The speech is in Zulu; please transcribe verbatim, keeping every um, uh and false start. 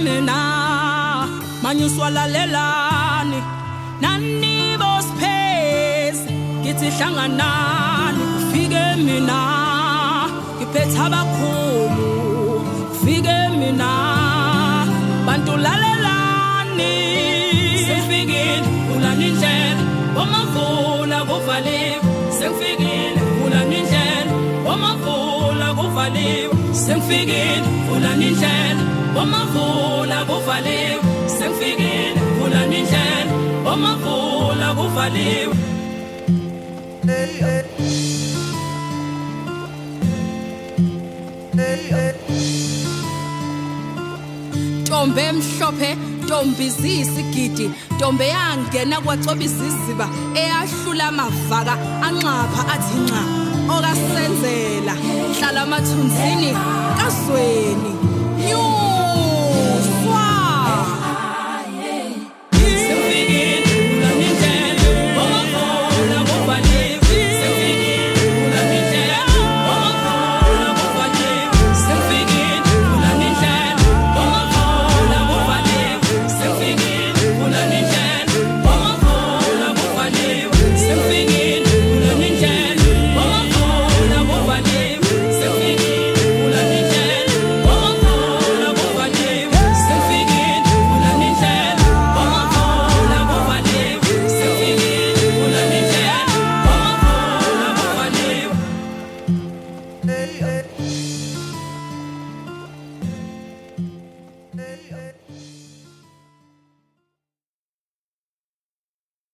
mina manyuswa lalelani nani bosphezi ngithi hlanganani ufike mina ngiphethe abakhulu ufike mina bantu lalelani sefikile ulana indlela bomavula kuvaliwe sefikile ulana indlela bomavula kuvaliwe sefikile ulana indlela bomavula kuvaliwe sefikile ulana indlela bomavula kuvaliwe Tombe mhlophe Tombi zisigidi Tombe yangena kwacoba iziziba eyahlula amavaka anxapha athi nxa okasenzela hlala amathunzini kazweni